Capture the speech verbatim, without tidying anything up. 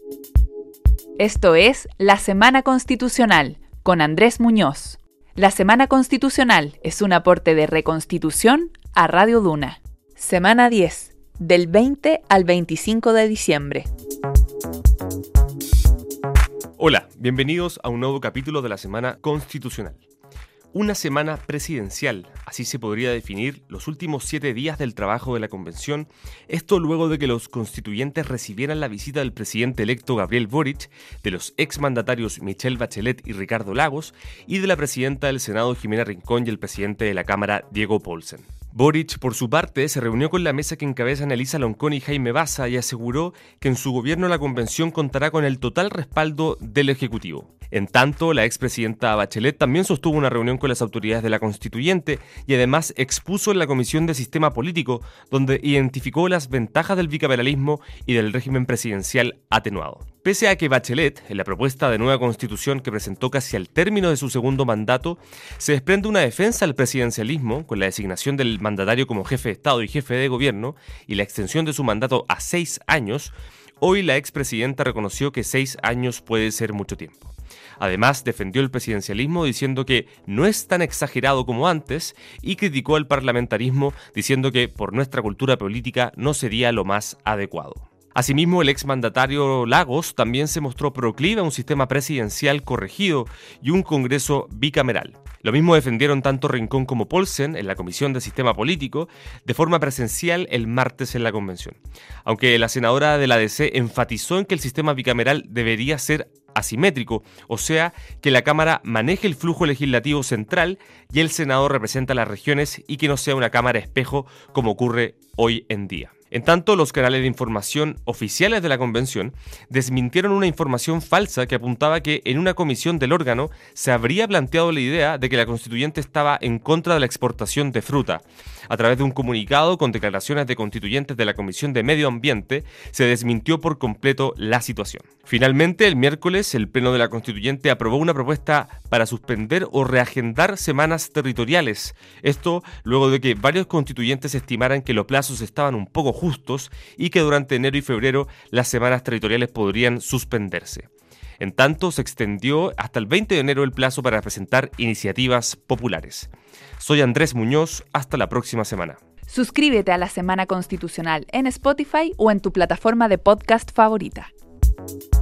Esto es La Semana Constitucional, con Andrés Muñoz. La Semana Constitucional es un aporte de Reconstitución a Radio Duna. Semana diez, del veinte al veinticinco de diciembre. Hola, bienvenidos a un nuevo capítulo de la Semana Constitucional. Una semana presidencial, así se podría definir los últimos siete días del trabajo de la Convención, esto luego de que los constituyentes recibieran la visita del presidente electo Gabriel Boric, de los exmandatarios Michelle Bachelet y Ricardo Lagos, y de la presidenta del Senado Jimena Rincón y el presidente de la Cámara Diego Paulsen. Boric, por su parte, se reunió con la mesa que encabezan Elisa Loncón y Jaime Baza y aseguró que en su gobierno la Convención contará con el total respaldo del Ejecutivo. En tanto, la expresidenta Bachelet también sostuvo una reunión con las autoridades de la Constituyente y además expuso en la Comisión de Sistema Político, donde identificó las ventajas del bicameralismo y del régimen presidencial atenuado. Pese a que Bachelet, en la propuesta de nueva Constitución que presentó casi al término de su segundo mandato, se desprende una defensa al presidencialismo con la designación del mandatario como jefe de Estado y jefe de gobierno y la extensión de su mandato a seis años, hoy la expresidenta reconoció que seis años puede ser mucho tiempo. Además, defendió el presidencialismo diciendo que no es tan exagerado como antes y criticó al parlamentarismo diciendo que por nuestra cultura política no sería lo más adecuado. Asimismo, el exmandatario Lagos también se mostró proclive a un sistema presidencial corregido y un Congreso bicameral. Lo mismo defendieron tanto Rincón como Paulsen en la Comisión de Sistema Político de forma presencial el martes en la Convención. Aunque la senadora de la D C enfatizó en que el sistema bicameral debería ser asimétrico, o sea, que la Cámara maneje el flujo legislativo central y el Senado representa a las regiones y que no sea una Cámara espejo como ocurre hoy en día. En tanto, los canales de información oficiales de la Convención desmintieron una información falsa que apuntaba que en una comisión del órgano se habría planteado la idea de que la constituyente estaba en contra de la exportación de fruta. A través de un comunicado con declaraciones de constituyentes de la Comisión de Medio Ambiente, se desmintió por completo la situación. Finalmente, el miércoles, el Pleno de la Constituyente aprobó una propuesta para suspender o reagendar semanas territoriales. Esto luego de que varios constituyentes estimaran que los plazos estaban un poco justos y que durante enero y febrero las semanas territoriales podrían suspenderse. En tanto, se extendió hasta el veinte de enero el plazo para presentar iniciativas populares. Soy Andrés Muñoz, hasta la próxima semana. Suscríbete a La Semana Constitucional en Spotify o en tu plataforma de podcast favorita.